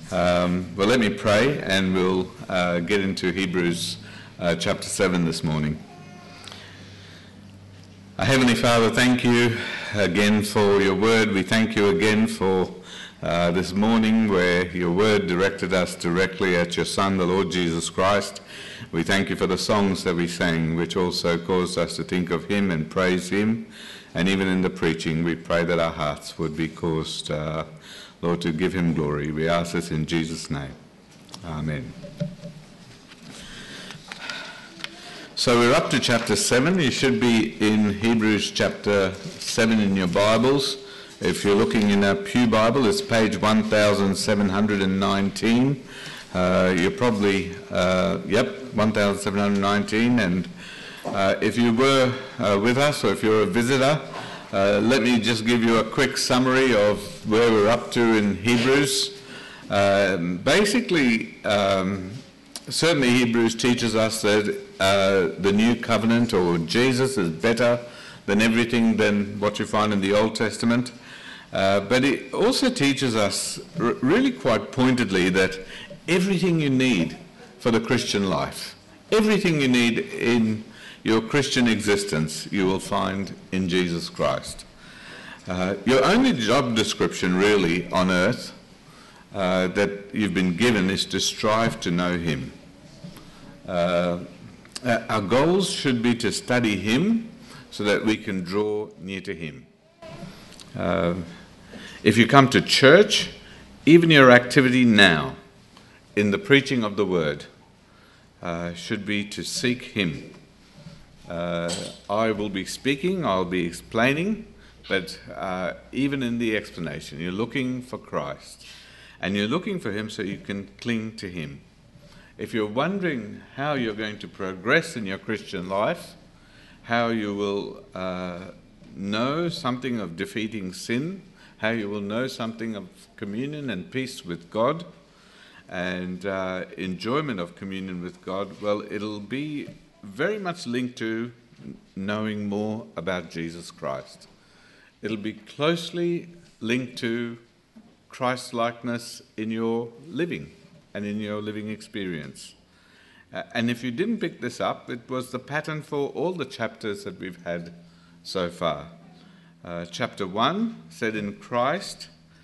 Well, let me pray and we'll get into Hebrews chapter 7 this morning. Heavenly Father, thank you again for your word. We thank you again for this morning where your word directed us directly at your Son, the Lord Jesus Christ. We thank you for the songs that we sang, which also caused us to think of him and praise him. And even in the preaching, we pray that our hearts would be caused, Lord, to give him glory. We ask this in Jesus' name. Amen. So we're up to chapter 7. You should be in Hebrews chapter 7 in your Bibles. If you're looking in a Pew Bible, it's page 1719. You're probably, 1719. And if you were with us or if you're a visitor, let me just give you a quick summary of where we're up to in Hebrews. Certainly Hebrews teaches us that the new covenant or Jesus is better than everything than what you find in the Old Testament. But it also teaches us really quite pointedly that everything you need for the Christian life, everything you need in your Christian existence, you will find in Jesus Christ. Your only job description really on earth that you've been given is to strive to know him. Our goals should be to study him so that we can draw near to him. If you come to church, even your activity now in the preaching of the word should be to seek him. I will be speaking, I'll be explaining, but even in the explanation, you're looking for Christ. And you're looking for him so you can cling to him. If you're wondering how you're going to progress in your Christian life, how you will know something of defeating sin, how you will know something of communion and peace with God, and enjoyment of communion with God, well, it'll be very much linked to knowing more about Jesus Christ. It'll be closely linked to Christ-likeness in your living and in your living experience. And if you didn't pick this up, it was the pattern for all the chapters that we've had so far. Chapter 1 said in Christ,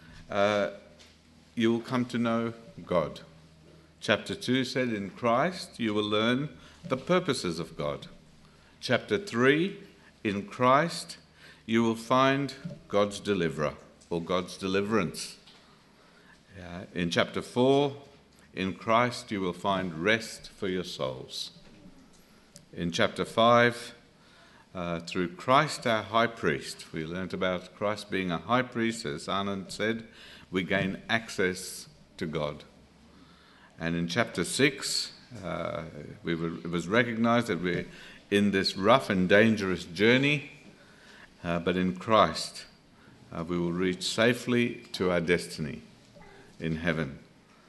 you will come to know God. Chapter 2 said in Christ, you will learn the purposes of God. Chapter 3, in Christ, you will find God's deliverer or God's deliverance. In chapter 4, in Christ, you will find rest for your souls. In chapter 5, through Christ our high priest, we learnt about Christ being a high priest, as Anand said, we gain access to God. And in chapter 6, it was recognized that we're in this rough and dangerous journey, but in Christ we will reach safely to our destiny in heaven.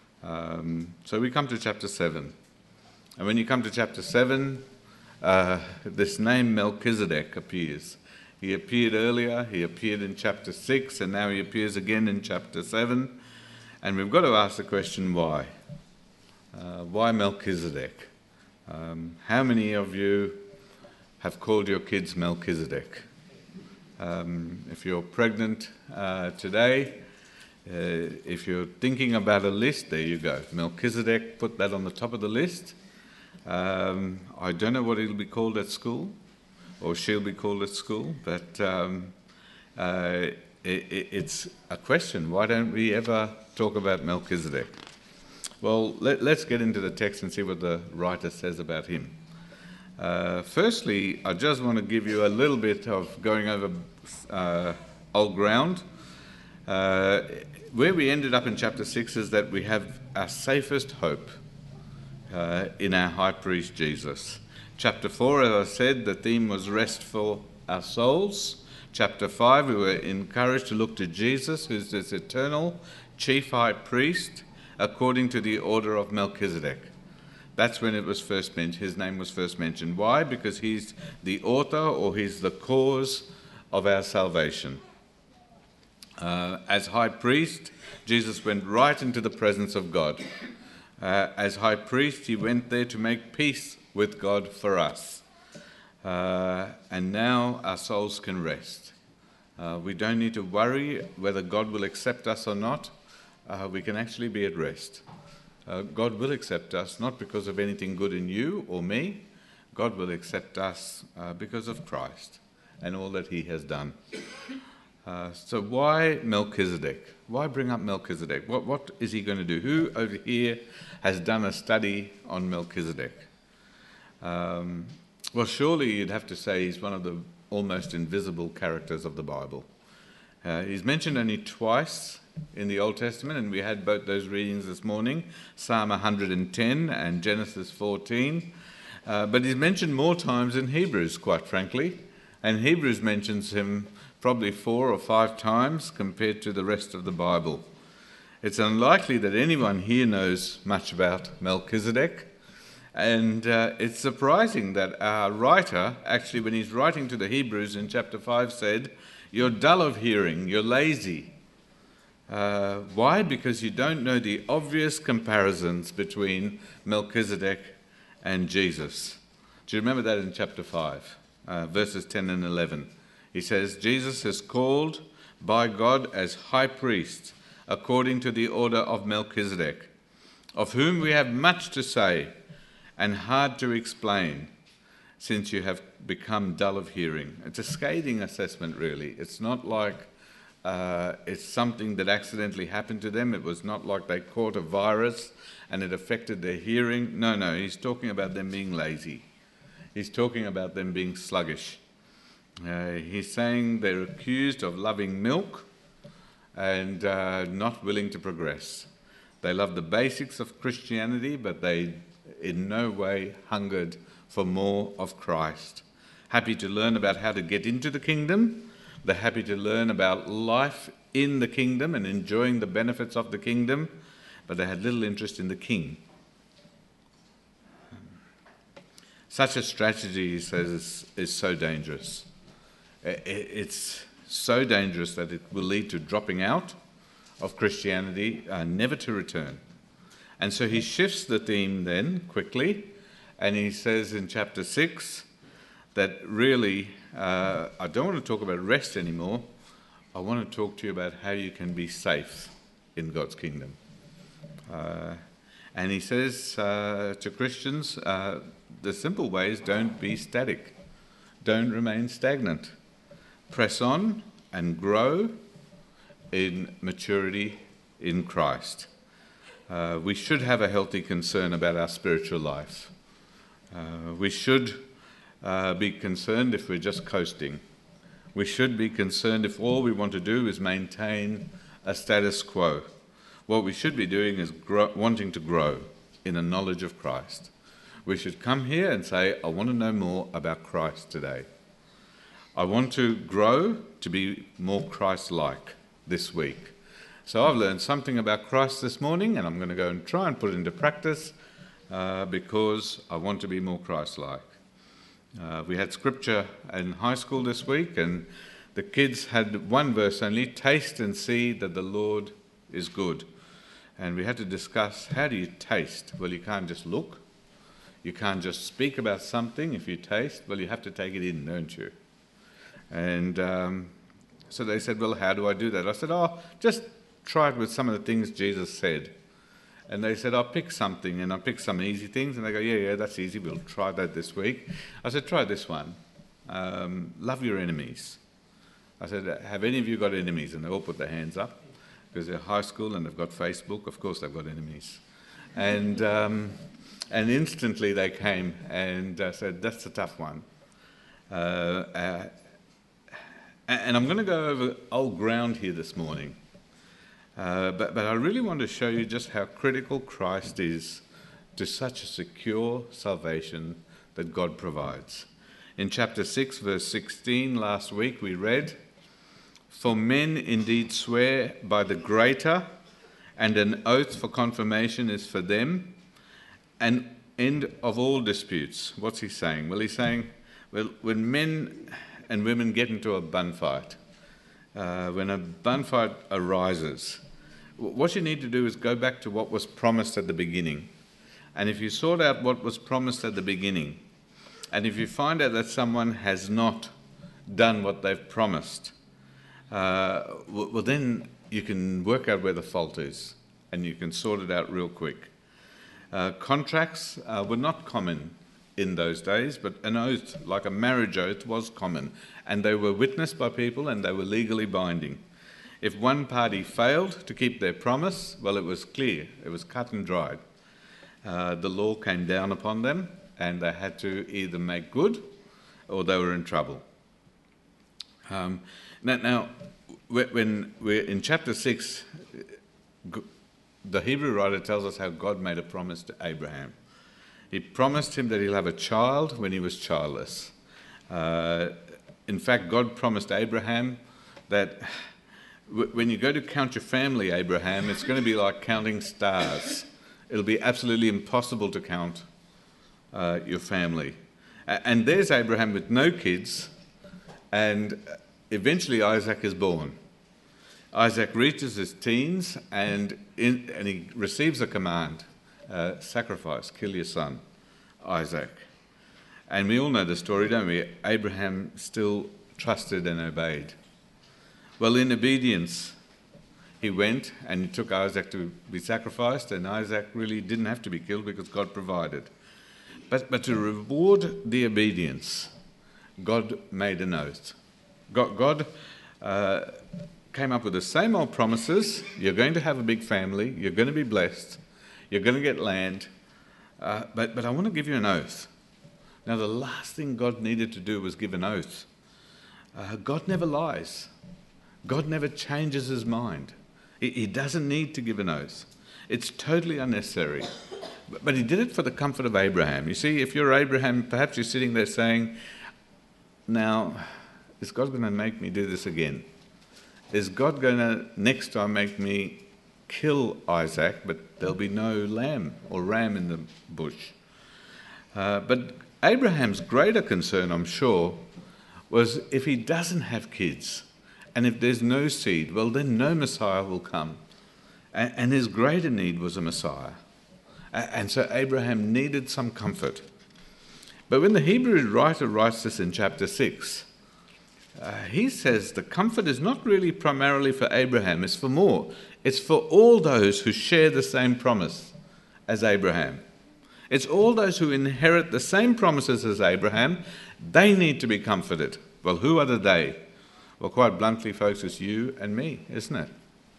So we come to chapter 7. And when you come to chapter 7, this name Melchizedek appears. He appeared earlier, he appeared in chapter 6, and now he appears again in chapter 7. And we've got to ask the question, why? Why Melchizedek? How many of you have called your kids Melchizedek? If you're pregnant today, if you're thinking about a list, there you go. Melchizedek, put that on the top of the list. I don't know what it'll be called at school, or she'll be called at school, but it's a question. Why don't we ever talk about Melchizedek? Well, let's get into the text and see what the writer says about him. Firstly, I just want to give you a little bit of going over old ground. Where we ended up in chapter 6 is that we have our safest hope in our high priest Jesus. Chapter 4, as I said, the theme was rest for our souls. Chapter 5, we were encouraged to look to Jesus, who's this eternal chief high priest, according to the order of Melchizedek. That's when it was first mentioned. His name was first mentioned. Why? Because he's the author or he's the cause of our salvation. As high priest, Jesus went right into the presence of God. As high priest, he went there to make peace with God for us. And now our souls can rest. We don't need to worry whether God will accept us or not. We can actually be at rest. God will accept us not because of anything good in you or me. God will accept us because of Christ and all that he has done. So why Melchizedek? Why bring up Melchizedek? What is he going to do? Who over here has done a study on Melchizedek? Well, surely you'd have to say he's one of the almost invisible characters of the Bible. He's mentioned only twice in the Old Testament, and we had both those readings this morning, Psalm 110 and Genesis 14. But he's mentioned more times in Hebrews, quite frankly, and Hebrews mentions him probably 4 or 5 times compared to the rest of the Bible. It's unlikely that anyone here knows much about Melchizedek, and it's surprising that our writer, actually when he's writing to the Hebrews in chapter 5, said, "You're dull of hearing, you're lazy." Why? Because you don't know the obvious comparisons between Melchizedek and Jesus. Do you remember that in chapter 5, verses 10 and 11? He says, Jesus is called by God as high priest according to the order of Melchizedek, of whom we have much to say and hard to explain, since you have become dull of hearing. It's a scathing assessment, really. It's not like it's something that accidentally happened to them. It was not like they caught a virus and it affected their hearing. No, he's talking about them being lazy. He's talking about them being sluggish. He's saying they're accused of loving milk and not willing to progress. They love the basics of Christianity, but they in no way hungered for more of Christ. Happy to learn about how to get into the kingdom. They're happy to learn about life in the kingdom and enjoying the benefits of the kingdom, but they had little interest in the king. Such a strategy, he says, is so dangerous. It's so dangerous that it will lead to dropping out of Christianity, never to return. And so he shifts the theme then quickly, and he says in chapter 6 that really, I don't want to talk about rest anymore. I want to talk to you about how you can be safe in God's kingdom. And he says to Christians, the simple way is don't be static. Don't remain stagnant. Press on and grow in maturity in Christ. We should have a healthy concern about our spiritual life. We should be concerned if we're just coasting. We should be concerned if all we want to do is maintain a status quo. What we should be doing is wanting to grow in a knowledge of Christ. We should come here and say, I want to know more about Christ today. I want to grow to be more Christ-like this week. So I've learned something about Christ this morning, and I'm going to go and try and put it into practice because I want to be more Christ-like. We had scripture in high school this week, and the kids had one verse only, taste and see that the Lord is good. And we had to discuss, how do you taste? Well, you can't just look. You can't just speak about something. If you taste, well, you have to take it in, don't you? And so they said, well, how do I do that? I said, just try it with some of the things Jesus said. And they said, I'll pick something, and I picked some easy things. And they go, yeah, that's easy. We'll try that this week. I said, try this one. Love your enemies. I said, have any of you got enemies? And they all put their hands up because they're high school and they've got Facebook. Of course they've got enemies. And instantly they came and said, that's a tough one. And I'm going to go over old ground here this morning. But I really want to show you just how critical Christ is to such a secure salvation that God provides. In chapter 6, verse 16, last week we read, "For men indeed swear by the greater, and an oath for confirmation is for them, an end of all disputes." What's he saying? Well, he's saying, well, when men and women get into a bun fight, when a bonfire arises, what you need to do is go back to what was promised at the beginning. And if you sort out what was promised at the beginning, and if you find out that someone has not done what they've promised, well, then you can work out where the fault is, and you can sort it out real quick. Contracts were not common in those days, but an oath, like a marriage oath, was common, and they were witnessed by people and they were legally binding. If one party failed to keep their promise, well, it was clear, it was cut and dried. The law came down upon them, and they had to either make good or they were in trouble. Now, when we're in chapter 6, the Hebrew writer tells us how God made a promise to Abraham. He promised him that he'll have a child when he was childless. In fact, God promised Abraham that when you go to count your family, Abraham, it's going to be like counting stars. It'll be absolutely impossible to count your family. And there's Abraham with no kids, and eventually Isaac is born. Isaac reaches his teens, and he receives a command, sacrifice, kill your son, Isaac. And we all know the story, don't we? Abraham still trusted and obeyed. Well, in obedience, he went and he took Isaac to be sacrificed, and Isaac really didn't have to be killed because God provided. But to reward the obedience, God made an oath. God came up with the same old promises. You're going to have a big family. You're going to be blessed. You're going to get land. But I want to give you an oath. Now, the last thing God needed to do was give an oath. God never lies. God never changes his mind. He doesn't need to give an oath. It's totally unnecessary. But he did it for the comfort of Abraham. You see, if you're Abraham, perhaps you're sitting there saying, now, is God going to make me do this again? Is God going to next time make me kill Isaac, but there'll be no lamb or ram in the bush? But Abraham's greater concern, I'm sure, was if he doesn't have kids and if there's no seed, well, then no Messiah will come. And his greater need was a Messiah. And so Abraham needed some comfort. But when the Hebrew writer writes this in chapter 6, he says the comfort is not really primarily for Abraham, it's for more. It's for all those who share the same promise as Abraham. It's all those who inherit the same promises as Abraham. They need to be comforted. Well, who are the they? Well, quite bluntly, folks, it's you and me, isn't it?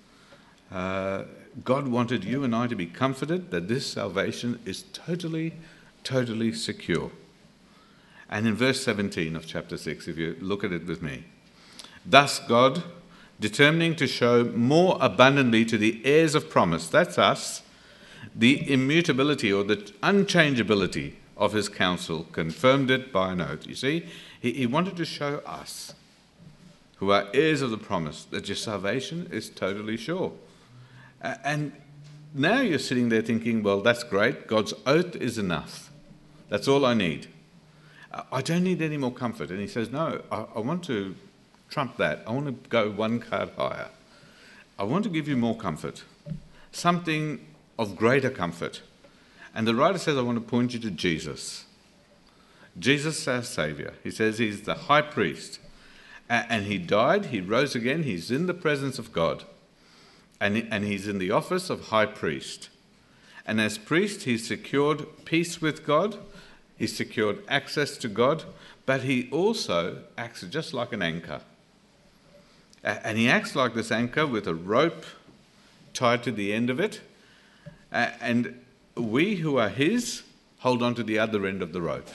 God wanted you and I to be comforted that this salvation is totally, totally secure. And in verse 17 of chapter 6, if you look at it with me, thus God, determining to show more abundantly to the heirs of promise, that's us, the immutability or the unchangeability of his counsel, confirmed it by an oath. You see, he wanted to show us, who are heirs of the promise, that your salvation is totally sure. And now you're sitting there thinking, well, that's great. God's oath is enough. That's all I need. I don't need any more comfort. And he says, no, I want to trump that. I want to go one card higher. I want to give you more comfort, something of greater comfort. And the writer says, I want to point you to Jesus. Jesus, our Saviour. He says he's the high priest. And he died, he rose again, he's in the presence of God. And he's in the office of high priest. And as priest, he's secured peace with God. He's secured access to God. But he also acts just like an anchor. And he acts like this anchor with a rope tied to the end of it. And we who are his hold on to the other end of the rope.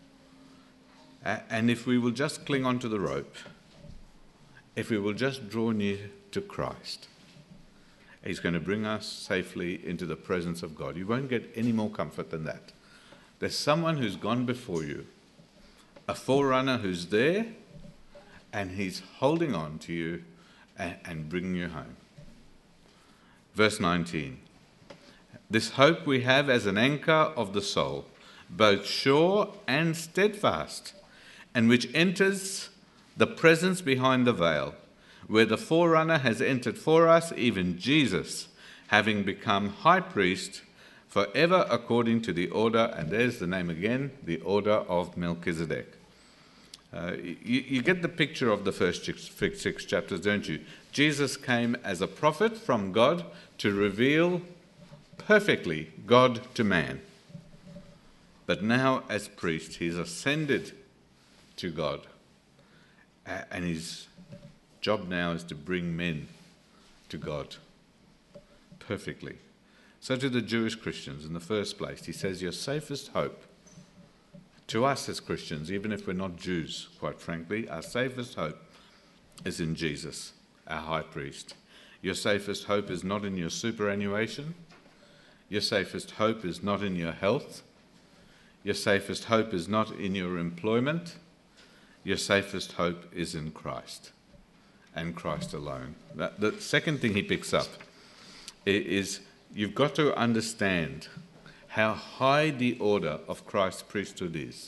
And if we will just cling on to the rope, if we will just draw near to Christ, he's going to bring us safely into the presence of God. You won't get any more comfort than that. There's someone who's gone before you, a forerunner who's there, and he's holding on to you and bringing you home. Verse 19. This hope we have as an anchor of the soul, both sure and steadfast, and which enters the presence behind the veil, where the forerunner has entered for us, even Jesus, having become high priest forever according to the order," and there's the name again, the order of Melchizedek. You get the picture of the first six chapters, don't you? Jesus came as a prophet from God to reveal perfectly God to man. But now as priest, he's ascended to God. And his job now is to bring men to God perfectly. So to the Jewish Christians, in the first place, he says, your safest hope, to us as Christians, even if we're not Jews, quite frankly, our safest hope is in Jesus, our high priest. Your safest hope is not in your superannuation. Your safest hope is not in your health. Your safest hope is not in your employment. Your safest hope is in Christ, and Christ alone. The second thing he picks up is you've got to understand how high the order of Christ's priesthood is.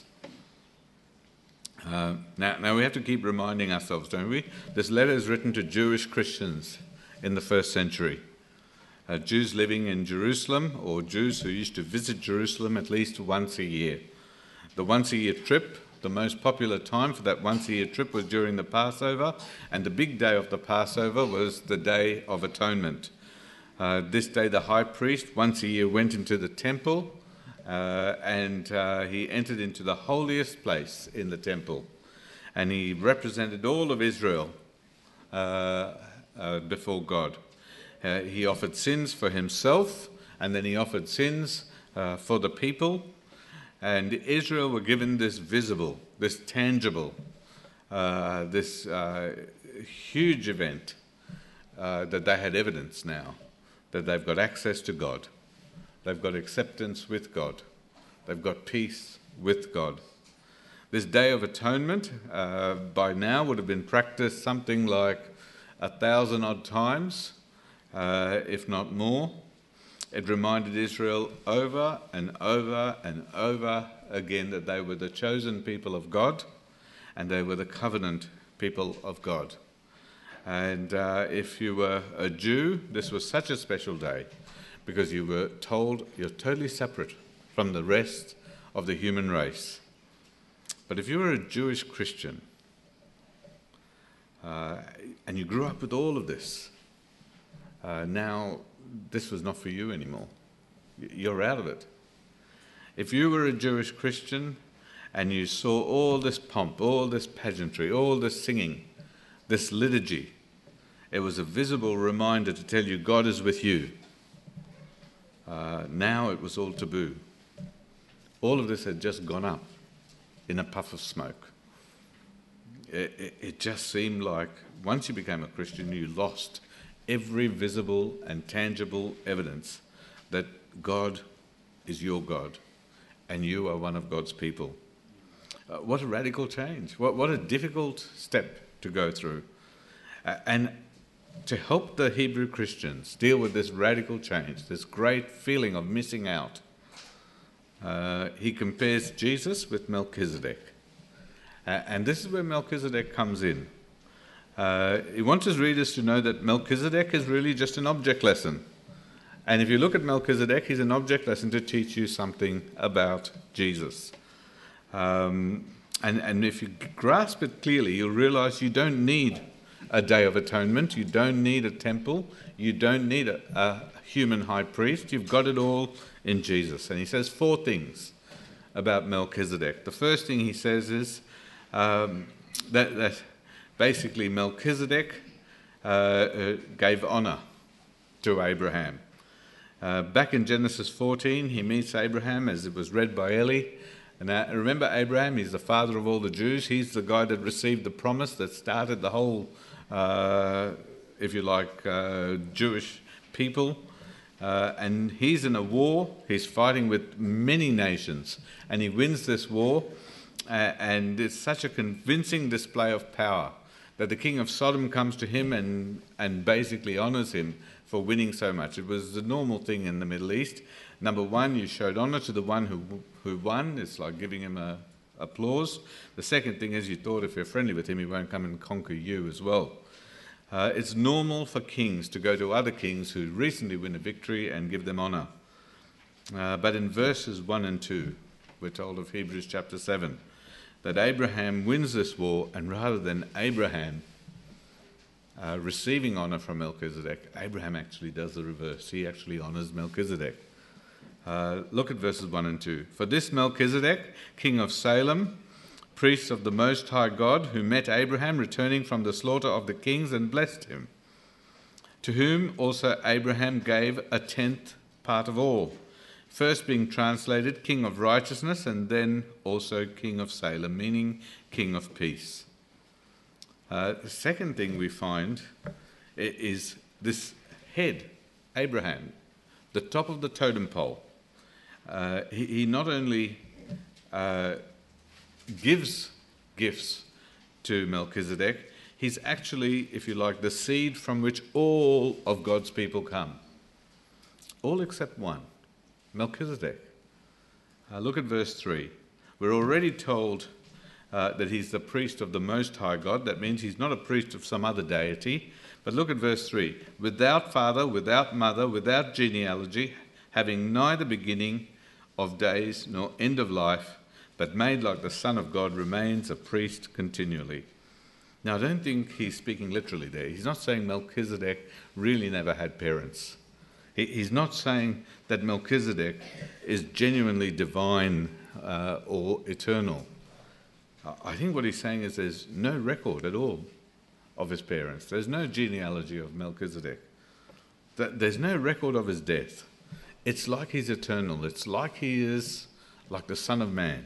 Now we have to keep reminding ourselves, don't we? This letter is written to Jewish Christians in the first century. Jews living in Jerusalem, or Jews who used to visit Jerusalem at least once a year. The once-a-year trip, the most popular time for that once-a-year trip was during the Passover, and the big day of the Passover was the Day of Atonement. This day the high priest once a year went into the temple and he entered into the holiest place in the temple, and he represented all of Israel before God. He offered sins for himself, and then he offered sins for the people, and Israel were given this visible, this tangible, this huge event that they had evidence now, that they've got access to God, they've got acceptance with God, they've got peace with God. This Day of Atonement by now would have been practiced something like 1,000 odd times, if not more. It reminded Israel over and over and over again that they were the chosen people of God and they were the covenant people of God. And if you were a Jew, this was such a special day because you were told you're totally separate from the rest of the human race. But if you were a Jewish Christian and you grew up with all of this, now this was not for you anymore. You're out of it. If you were a Jewish Christian and you saw all this pomp, all this pageantry, all this singing, this liturgy, it was a visible reminder to tell you God is with you. Now it was all taboo. All of this had just gone up in a puff of smoke. It just seemed like once you became a Christian, you lost every visible and tangible evidence that God is your God and you are one of God's people. What a radical change. What a difficult step to go through. And to help the Hebrew Christians deal with this radical change, this great feeling of missing out, he compares Jesus with Melchizedek. And this is where Melchizedek comes in. He wants his readers to know that Melchizedek is really just an object lesson. And if you look at Melchizedek, he's an object lesson to teach you something about Jesus. And if you grasp it clearly, you'll realize you don't need a Day of Atonement, you don't need a temple, you don't need a human high priest, you've got it all in Jesus. And he says 4 things about Melchizedek. The first thing he says is that basically Melchizedek gave honor to Abraham. Back in Genesis 14, he meets Abraham as it was read by Eli. And remember Abraham, he's the father of all the Jews. He's the guy that received the promise that started the whole, if you like, Jewish people. And he's in a war. He's fighting with many nations. And he wins this war. And it's such a convincing display of power that the king of Sodom comes to him and basically honors him for winning so much. It was the normal thing in the Middle East. Number one, you showed honor to the one who won. It's like giving him applause. The second thing is you thought if you're friendly with him, he won't come and conquer you as well. It's normal for kings to go to other kings who recently win a victory and give them honour. But in verses 1 and 2, we're told of Hebrews chapter 7, that Abraham wins this war, and rather than Abraham receiving honour from Melchizedek, Abraham actually does the reverse. He actually honours Melchizedek. Look at verses 1 and 2. For this Melchizedek, king of Salem, priest of the Most High God, who met Abraham returning from the slaughter of the kings and blessed him, to whom also Abraham gave a tenth part of all, first being translated king of righteousness and then also king of Salem, meaning king of peace. The second thing we find is this head, Abraham, the top of the totem pole. He not only gives gifts to Melchizedek, he's actually, if you like, the seed from which all of God's people come. All except one, Melchizedek. Look at verse 3. We're already told that he's the priest of the Most High God. That means he's not a priest of some other deity. But look at verse 3. Without father, without mother, without genealogy, having neither beginning of days nor end of life, but made like the Son of God, remains a priest continually. Now, I don't think he's speaking literally there. He's not saying Melchizedek really never had parents. He's not saying that Melchizedek is genuinely divine or eternal. I think what he's saying is there's no record at all of his parents. There's no genealogy of Melchizedek. There's no record of his death. It's like he's eternal. It's like he is like the Son of Man.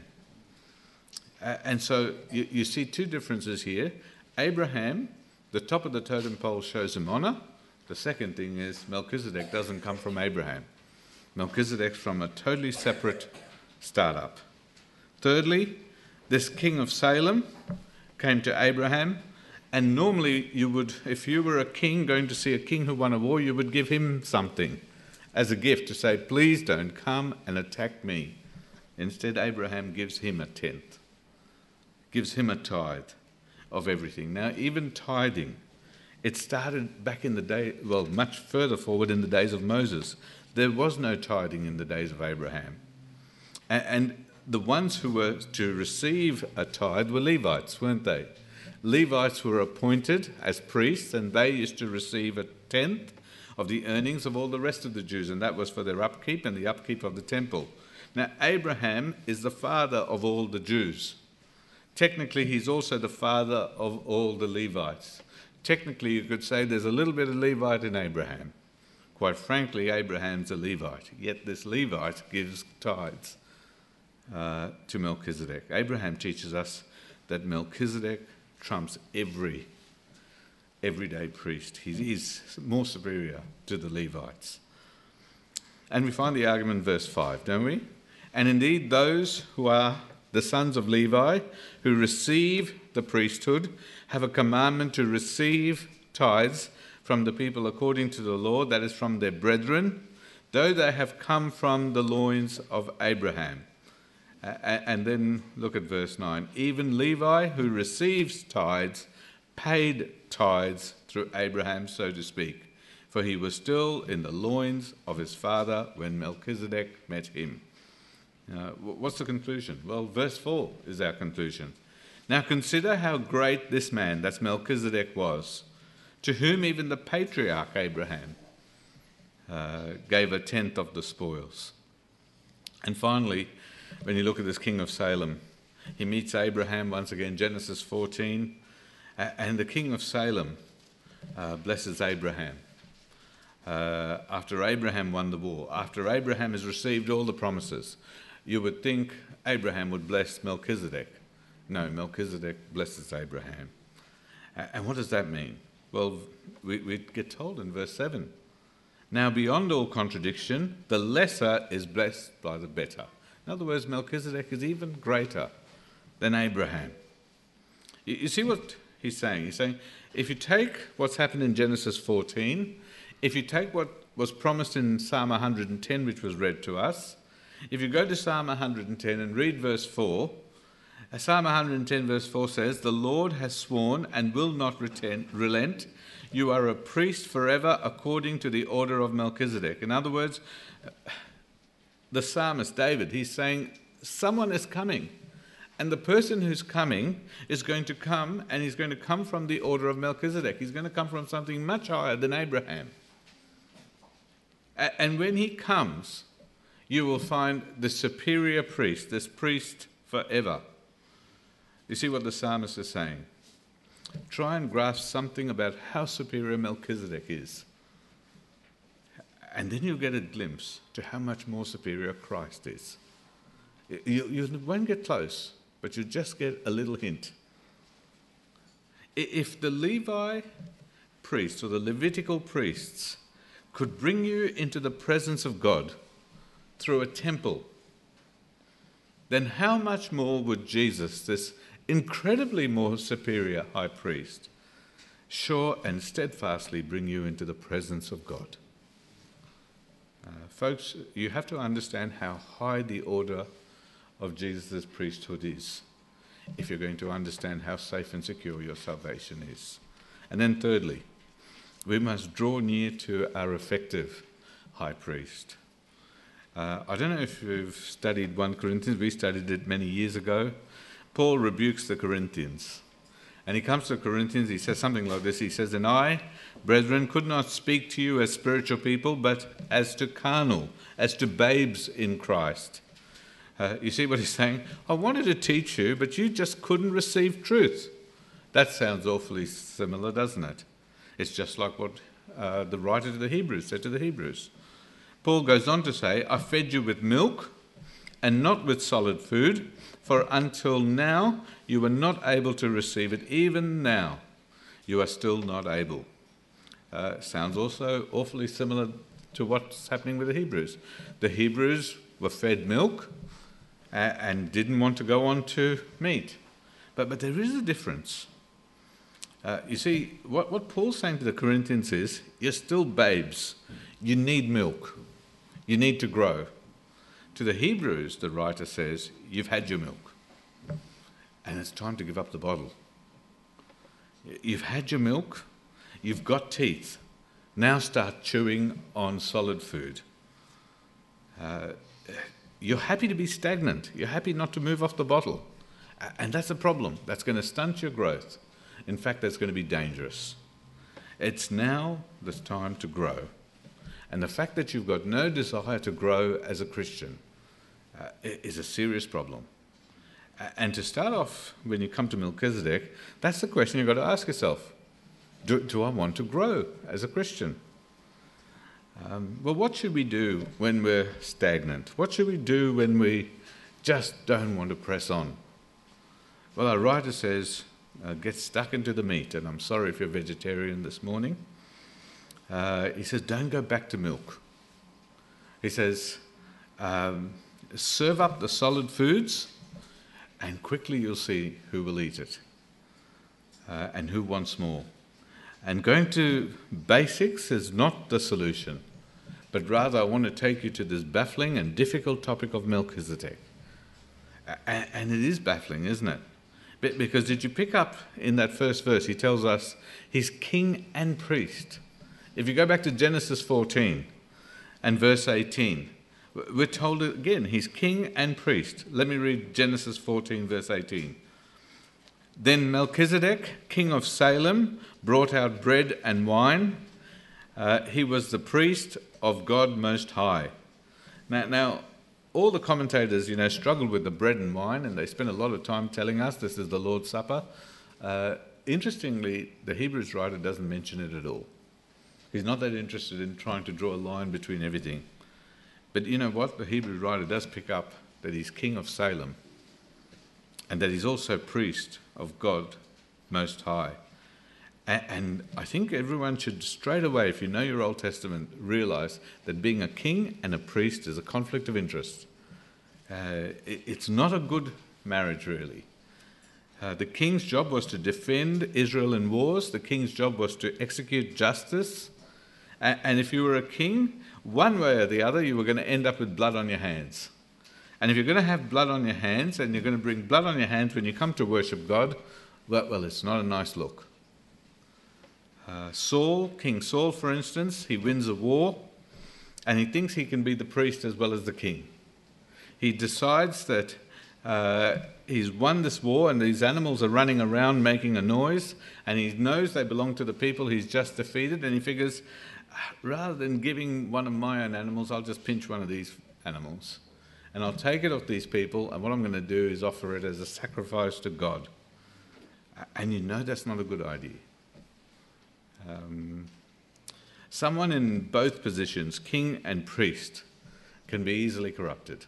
And so you see two differences here. Abraham, the top of the totem pole, shows him honour. The second thing is Melchizedek doesn't come from Abraham. Melchizedek's from a totally separate startup. Thirdly, this king of Salem came to Abraham, and normally you would, if you were a king going to see a king who won a war, you would give him something as a gift to say, please don't come and attack me. Instead, Abraham gives him a tenth, gives him a tithe of everything. Now, even tithing, it started back in the day, well, much further forward in the days of Moses. There was no tithing in the days of Abraham. And the ones who were to receive a tithe were Levites, weren't they? Levites were appointed as priests, and they used to receive a tenth of the earnings of all the rest of the Jews, and that was for their upkeep and the upkeep of the temple. Now, Abraham is the father of all the Jews. Technically, he's also the father of all the Levites. Technically, you could say there's a little bit of Levite in Abraham. Quite frankly, Abraham's a Levite, yet this Levite gives tithes to Melchizedek. Abraham teaches us that Melchizedek trumps every everyday priest. He is more superior to the Levites. And we find the argument in verse 5, don't we? And indeed, those who are the sons of Levi, who receive the priesthood, have a commandment to receive tithes from the people according to the law, that is, from their brethren, though they have come from the loins of Abraham. And then look at verse 9. Even Levi, who receives tithes, paid tithes through Abraham, so to speak, for he was still in the loins of his father when Melchizedek met him. What's the conclusion? Well, verse 4 is our conclusion. Now consider how great this man, that's Melchizedek, was, to whom even the patriarch Abraham gave a tenth of the spoils. And finally, when you look at this king of Salem, he meets Abraham once again, Genesis 14, and the king of Salem blesses Abraham. After Abraham won the war, after Abraham has received all the promises, you would think Abraham would bless Melchizedek. No, Melchizedek blesses Abraham. And what does that mean? Well, we get told in verse 7. Now, beyond all contradiction, the lesser is blessed by the better. In other words, Melchizedek is even greater than Abraham. You see what he's saying? He's saying, if you take what's happened in Genesis 14, if you take what was promised in Psalm 110, which was read to us, if you go to Psalm 110 and read verse 4, Psalm 110 verse 4 says, "The Lord has sworn and will not relent. You are a priest forever according to the order of Melchizedek." In other words, the psalmist David, he's saying someone is coming. And the person who's coming is going to come, and he's going to come from the order of Melchizedek. He's going to come from something much higher than Abraham. And when he comes, you will find the superior priest, this priest forever. You see what the psalmist is saying? Try and grasp something about how superior Melchizedek is. And then you'll get a glimpse to how much more superior Christ is. You won't get close, but you just get a little hint. If the Levi priests or the Levitical priests could bring you into the presence of God through a temple, then how much more would Jesus, this incredibly more superior high priest, sure and steadfastly bring you into the presence of God? Folks, you have to understand how high the order of Jesus' priesthood is if you're going to understand how safe and secure your salvation is. And then thirdly, we must draw near to our effective high priest. I don't know if you've studied 1 Corinthians. We studied it many years ago. Paul rebukes the Corinthians. And he comes to the Corinthians, he says something like this. He says, "And I, brethren, could not speak to you as spiritual people, but as to carnal, as to babes in Christ." You see what he's saying? I wanted to teach you, but you just couldn't receive truth. That sounds awfully similar, doesn't it? It's just like what the writer to the Hebrews said to the Hebrews. Paul goes on to say, "I fed you with milk and not with solid food, for until now you were not able to receive it. Even now you are still not able." Sounds also awfully similar to what's happening with the Hebrews. The Hebrews were fed milk and didn't want to go on to meat. But there is a difference. You see, what Paul's saying to the Corinthians is, you're still babes. You need milk. You need to grow. To the Hebrews, the writer says, you've had your milk, and it's time to give up the bottle. You've had your milk, you've got teeth. Now start chewing on solid food. You're happy to be stagnant. You're happy not to move off the bottle. And that's a problem. That's going to stunt your growth. In fact, that's going to be dangerous. It's now the time to grow. And the fact that you've got no desire to grow as a Christian is a serious problem. And to start off, when you come to Melchizedek, that's the question you've got to ask yourself. Do I want to grow as a Christian? Well, what should we do when we're stagnant? What should we do when we just don't want to press on? Well, our writer says, get stuck into the meat. And I'm sorry if you're vegetarian this morning. He says, don't go back to milk. He says, serve up the solid foods, and quickly you'll see who will eat it and who wants more. And going to basics is not the solution, but rather I want to take you to this baffling and difficult topic of Melchizedek. And it is baffling, isn't it? Because did you pick up in that first verse, he tells us he's king and priest. If you go back to Genesis 14 and verse 18, we're told again, he's king and priest. Let me read Genesis 14, verse 18. Then Melchizedek, king of Salem, brought out bread and wine. He was the priest of God Most High. Now, all the commentators, struggled with the bread and wine, and they spent a lot of time telling us this is the Lord's Supper. Interestingly, the Hebrews writer doesn't mention it at all. He's not that interested in trying to draw a line between everything. But you know what? The Hebrew writer does pick up that he's king of Salem and that he's also priest of God Most High. And I think everyone should straight away, if you know your Old Testament, realise that being a king and a priest is a conflict of interest. It's not a good marriage, really. The king's job was to defend Israel in wars. The king's job was to execute justice. And if you were a king, one way or the other, you were going to end up with blood on your hands. And if you're going to have blood on your hands, and you're going to bring blood on your hands when you come to worship God, well, it's not a nice look. King Saul, for instance, he wins a war, and he thinks he can be the priest as well as the king. He decides that he's won this war, and these animals are running around making a noise, and he knows they belong to the people he's just defeated, and he figures, rather than giving one of my own animals, I'll just pinch one of these animals, and I'll take it off these people, and what I'm going to do is offer it as a sacrifice to God. And you know that's not a good idea. Someone in both positions, king and priest, can be easily corrupted.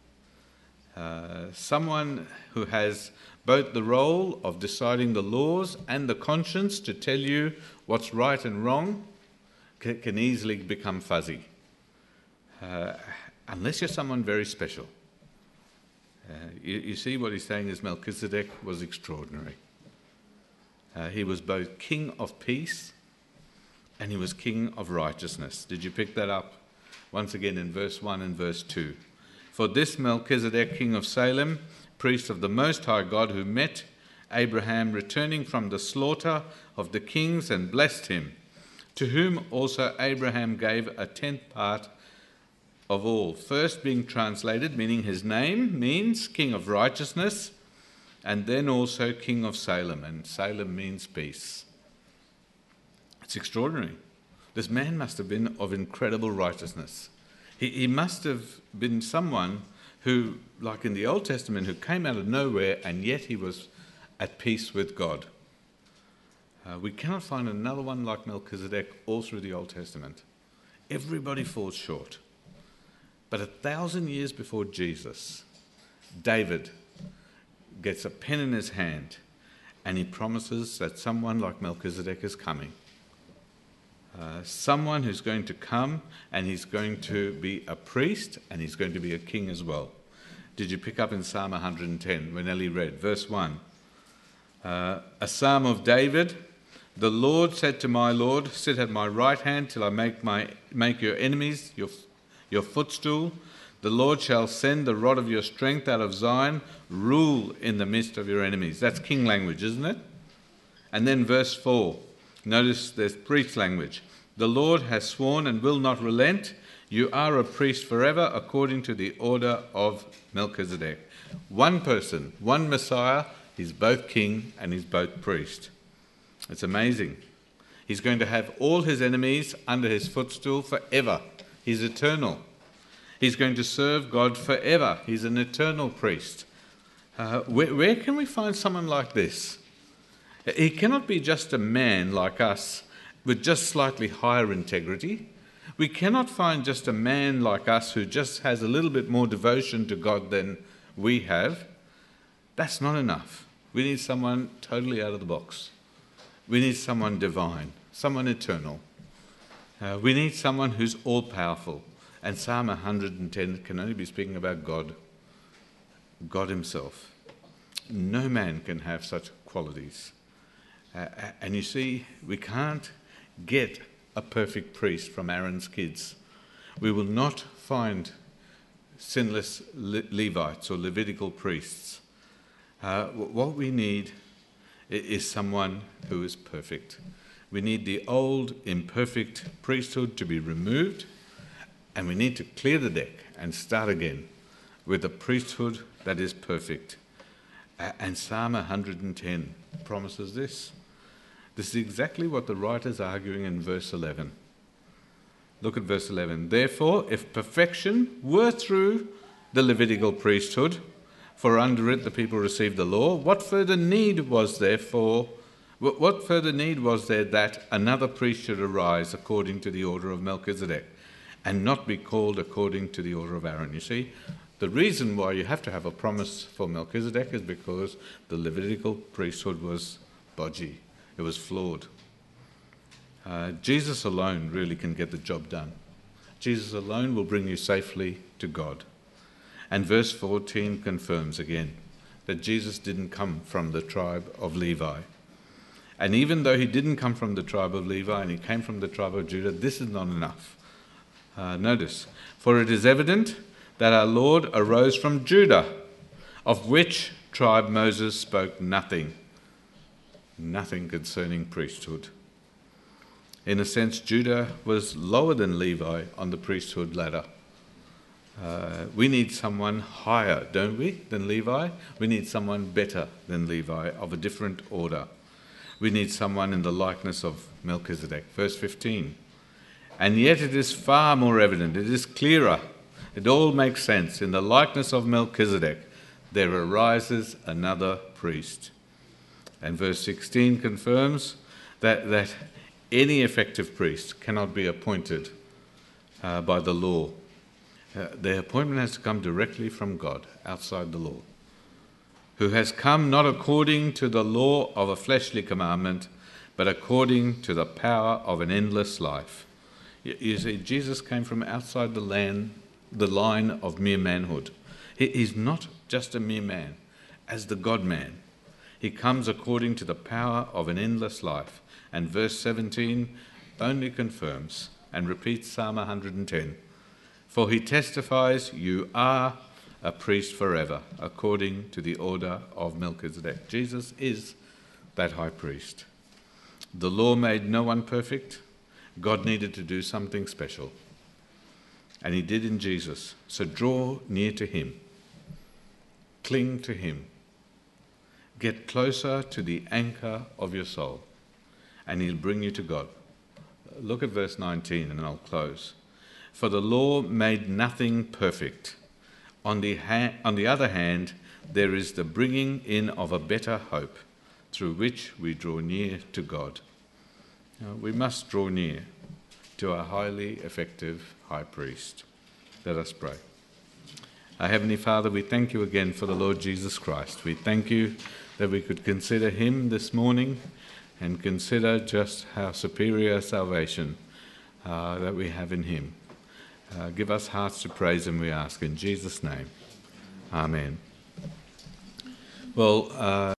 Someone who has both the role of deciding the laws and the conscience to tell you what's right and wrong can easily become fuzzy. Unless you're someone very special. You see what he's saying is Melchizedek was extraordinary. He was both king of peace and he was king of righteousness. Did you pick that up? Once again in verse 1 and verse 2. For this Melchizedek, king of Salem, priest of the Most High God, who met Abraham returning from the slaughter of the kings and blessed him, to whom also Abraham gave a 10th part of all. First being translated, meaning his name means king of righteousness, and then also king of Salem, and Salem means peace. It's extraordinary. This man must have been of incredible righteousness. He must have been someone who, like in the Old Testament, who came out of nowhere, and yet he was at peace with God. We cannot find another one like Melchizedek all through the Old Testament. Everybody falls short. But 1,000 years before Jesus, David gets a pen in his hand and he promises that someone like Melchizedek is coming. Someone who's going to come and he's going to be a priest and he's going to be a king as well. Did you pick up in Psalm 110 when Ellie read? Verse 1. A psalm of David. The Lord said to my Lord, sit at my right hand till I make your enemies your footstool. The Lord shall send the rod of your strength out of Zion, rule in the midst of your enemies. That's king language, isn't it? And then verse 4. Notice there's priest language. The Lord has sworn and will not relent. You are a priest forever according to the order of Melchizedek. One person, one Messiah. He's both king and he's both priest. It's amazing. He's going to have all his enemies under his footstool forever. He's eternal. He's going to serve God forever. He's an eternal priest. Where can we find someone like this? He cannot be just a man like us with just slightly higher integrity. We cannot find just a man like us who just has a little bit more devotion to God than we have. That's not enough. We need someone totally out of the box. We need someone divine, someone eternal. We need someone who's all-powerful. And Psalm 110 can only be speaking about God, God himself. No man can have such qualities. And you see, we can't get a perfect priest from Aaron's kids. We will not find sinless Levites or Levitical priests. What we need is someone who is perfect. We need the old, imperfect priesthood to be removed, and we need to clear the deck and start again with a priesthood that is perfect. And Psalm 110 promises this. This is exactly what the writer's arguing in verse 11. Look at verse 11. Therefore, if perfection were through the Levitical priesthood, for under it the people received the law, what further need was there that another priest should arise according to the order of Melchizedek, and not be called according to the order of Aaron? You see, the reason why you have to have a promise for Melchizedek is because the Levitical priesthood was bodgy. It was flawed. Jesus alone really can get the job done. Jesus alone will bring you safely to God. And verse 14 confirms again that Jesus didn't come from the tribe of Levi. And even though he didn't come from the tribe of Levi and he came from the tribe of Judah, this is not enough. Notice, for it is evident that our Lord arose from Judah, of which tribe Moses spoke nothing concerning priesthood. In a sense, Judah was lower than Levi on the priesthood ladder. We need someone higher, don't we, than Levi? We need someone better than Levi, of a different order. We need someone in the likeness of Melchizedek. Verse 15. And yet it is far more evident, it is clearer, it all makes sense. In the likeness of Melchizedek, there arises another priest. And verse 16 confirms that any effective priest cannot be appointed by the law. Their appointment has to come directly from God, outside the law, who has come not according to the law of a fleshly commandment, but according to the power of an endless life. You see, Jesus came from outside the line of mere manhood. He's not just a mere man, as the God-man. He comes according to the power of an endless life. And verse 17 only confirms and repeats Psalm 110. For he testifies, you are a priest forever, according to the order of Melchizedek. Jesus is that high priest. The law made no one perfect. God needed to do something special. And he did in Jesus. So draw near to him. Cling to him. Get closer to the anchor of your soul, and he'll bring you to God. Look at verse 19, and I'll close. For the law made nothing perfect. On the other hand, there is the bringing in of a better hope, through which we draw near to God. Now, we must draw near to our highly effective high priest. Let us pray. Our Heavenly Father, we thank you again for the Lord Jesus Christ. We thank you that we could consider him this morning and consider just how superior salvation that we have in him. Give us hearts to praise him, we ask, in Jesus' name. Amen. Well,